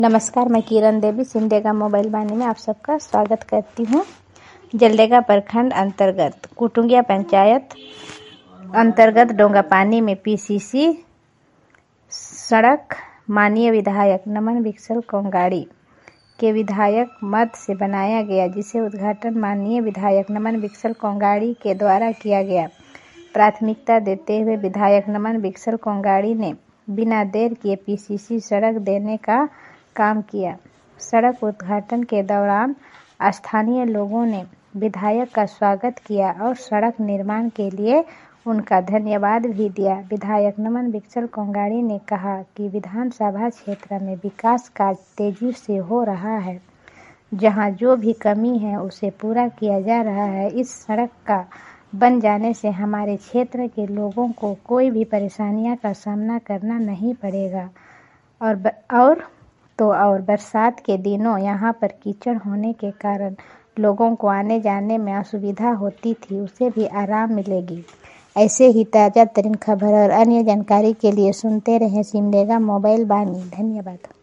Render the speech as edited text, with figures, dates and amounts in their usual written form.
नमस्कार, मैं किरण देवी सिमडेगा मोबाइल वाणी में आप सबका स्वागत करती हूँ। जलडेगा प्रखंड अंतर्गत कुटुंगिया पंचायत अंतर्गत डोंगापानी में पीसीसी सड़क माननीय विधायक नमन विकसल कोंगाड़ी के विधायक मद से बनाया गया, जिसे उद्घाटन माननीय विधायक नमन विकसल कोंगाड़ी के द्वारा किया गया। प्राथमिकता देते हुए विधायक नमन विकसल कोंगाड़ी ने बिना देर किए पीसीसी सड़क देने का काम किया। सड़क उद्घाटन के दौरान स्थानीय लोगों ने विधायक का स्वागत किया और सड़क निर्माण के लिए उनका धन्यवाद भी दिया। विधायक नमन विकसल कोंगाड़ी ने कहा कि विधानसभा क्षेत्र में विकास कार्य तेजी से हो रहा है, जहां जो भी कमी है उसे पूरा किया जा रहा है। इस सड़क का बन जाने से हमारे क्षेत्र के लोगों को कोई भी परेशानियों का सामना करना नहीं पड़ेगा और बरसात के दिनों यहाँ पर कीचड़ होने के कारण लोगों को आने जाने में असुविधा होती थी, उसे भी आराम मिलेगी। ऐसे ही ताज़ा तरीन खबर और अन्य जानकारी के लिए सुनते रहें सिमडेगा मोबाइल वाणी। धन्यवाद।